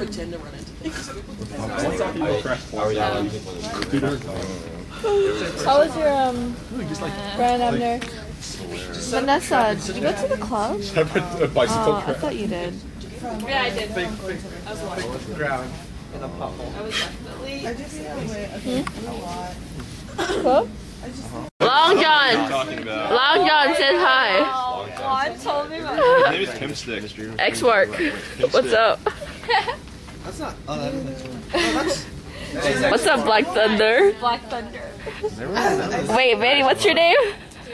pretend to run into things. How was your Brian Abner? Vanessa, did you go to the club? Oh, I thought you did. Yeah, I did. I was watching the ground in a puddle. I was definitely. Club? Long John! Long John says hi. Juan told me about His name is Tim Stick. X-Mark. What's up? That's not. Oh, that's. What's up, Black Thunder? Black Thunder. Wait, Manny, what's your name?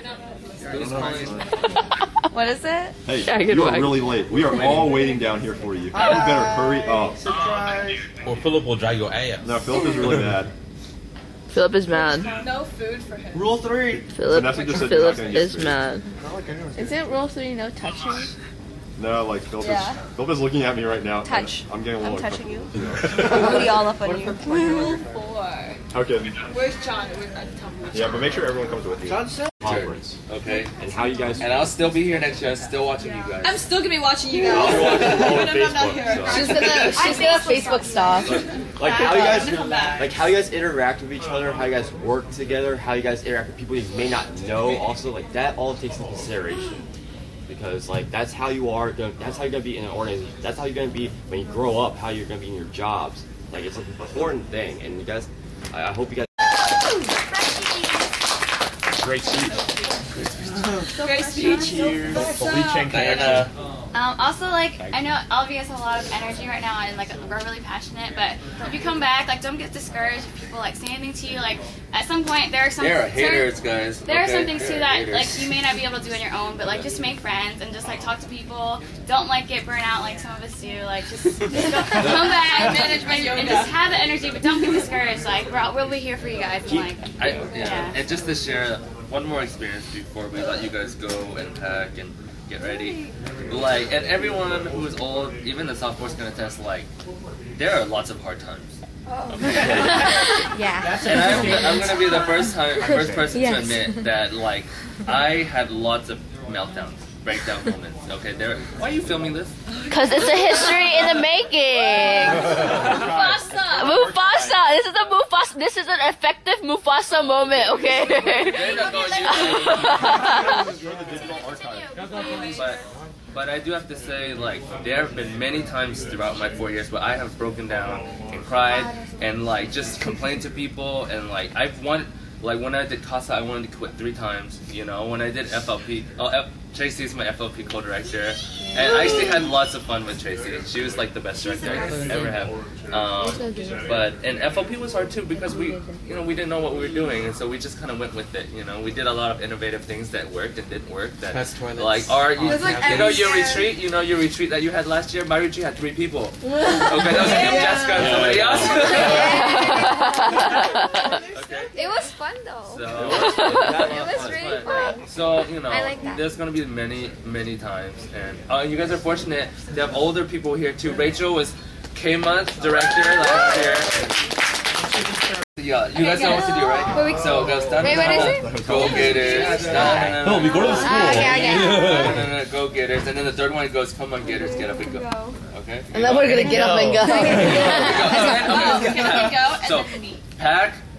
What is it? Hey, Jagged you are Wag. really late. We are all waiting down here for you. You better hurry up. Or Philip will drag your ass. No, Philip is really mad. Philip is mad. No food for him. Rule 3. Vanessa just said you're not gonna get is food. mad. Isn't rule 3 no touching? No, like Philip is looking at me right now. Touch. I'm getting a little. I'm touching you. Booty all up on you. Rule 4. Okay. Where's John? Yeah, but make sure everyone comes with you. Conference. Okay. And how you guys? And I'll still be here next year. I'm still watching you guys. I'm still gonna be watching you guys. I'll watch it all on Even if I'm not Facebook, here. so. She's gonna Facebook stalk. Like how you guys? Come back. Like how you guys interact with each other, how you guys work together, how you guys interact with people you may not know. Also, like that all takes into consideration. Because like that's how you are. That's how you're gonna be in an organization. That's how you're gonna be when you grow up. How you're gonna be in your jobs. Like it's an important thing. And you guys, I hope you guys. Great speech. Great speech. Also, like, I know all of you guys have a lot of energy right now and, like, we're really passionate, but if you come back, like, don't get discouraged if people, like, say anything to you. Like, at some point, there are some... There are haters, guys. There are some things, There too, are that, haters. like, you may not be able to do on your own, but, like, just make friends and just, like, talk to people. Don't, like, get burnt out like some of us do. Like, just go, come back and just have the energy, but don't get discouraged. Like, we'll be here for you guys. And, like, yeah. And just to share one more experience before we let you guys go and pack and get ready. Like, and everyone who's old, even the sophomores can attest, like, there are lots of hard times. Okay? Yeah. And I'm gonna be the first person to admit that, like, I had lots of meltdowns, breakdown moments. Okay, why are you filming this? Because it's a history in the making. Mufasa. This is a Mufasa. This is an effective Mufasa moment. Okay. But I do have to say, like, there have been many times throughout my 4 years where I have broken down and cried and, like, just complained to people and, like, like, when I did CASA, I wanted to quit 3 times, you know, when I did FLP, Tracy is my FLP co-director, and I actually had lots of fun with Tracy. She was like the best director I could ever have. And FLP was hard too because we didn't know what we were doing, and so we just kind of went with it. You know, we did a lot of innovative things that worked and didn't work. That like your retreat that you had last year. My retreat had 3 people. Okay, that was Jessica and somebody else. Okay. It was fun, though. So, It was really fun. So, you know, I like that. there's going to be many, many times. And you guys are fortunate to have older people here, too. Rachel was K-Month director last year. Yeah, you guys know what to do, right? So, go stand Wait, what is it? Go Gators. No, we go to the school. Yeah. Go Gators. And then the third one goes, come on, Gators, get up and go. Okay? And then we're gonna get up and go. Get up and go, and So, then meet. pack,